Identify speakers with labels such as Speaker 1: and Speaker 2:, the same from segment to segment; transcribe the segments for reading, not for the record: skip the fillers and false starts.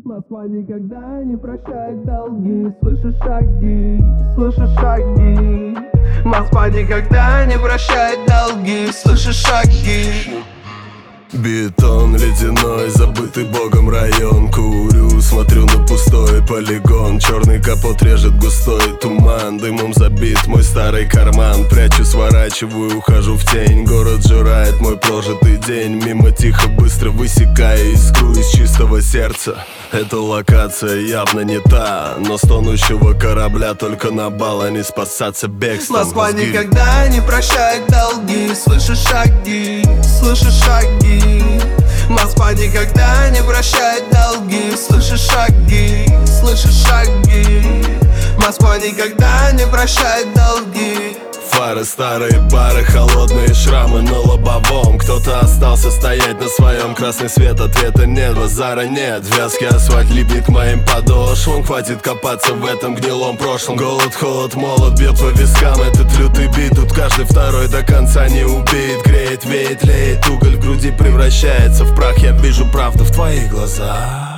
Speaker 1: Москва никогда не прощает долги. Слышишь шаги, слышишь шаги. Москва никогда не прощает долги. Слышишь шаги.
Speaker 2: Бетон ледяной, забытый богом район. Курю, смотрю на пустой полигон. Черный капот режет густой туман. Дымом забит мой старый карман. Прячу, сворачиваю, ухожу в тень. Город жирает мой прожитый день. Мимо тихо, быстро высекая искру из чистого сердца. Эта локация явно не та, но с тонущего корабля только на бал, а не спасаться бегством.
Speaker 1: Москва никогда не прощает долги. Слышишь шаги, слышишь шаги. Москва никогда не прощает долги. Слышишь шаги, слышишь шаги. Москва никогда не прощает долги.
Speaker 2: Фары, старые бары, холодные шрамы на лобовом. Кто-то остался стоять на своем, красный свет, ответа нет, базара нет. Вязкий асфальт липнет к моим подошвам. Хватит копаться в этом гнилом прошлом. Голод, холод, молот бьет по вискам. Этот лютый бит, тут каждый второй до конца не убит. Греет, веет, леет, уголь в груди превращается в прах. Я вижу правду в твоих глазах.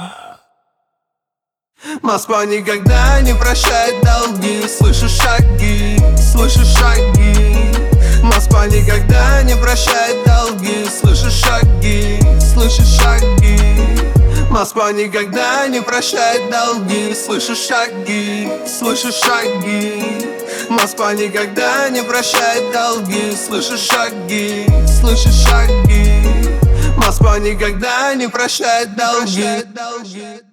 Speaker 1: Москва никогда не прощает долги. Слышишь шаги, слышишь шаги. Москва никогда не прощает долги. Слышишь шаги, слышишь шаги. Москва никогда не прощает долги. Слышишь шаги, слышишь шаги. Москва никогда не прощает долги. Слышишь шаги, слышишь шаги. Москва никогда не прощает долги.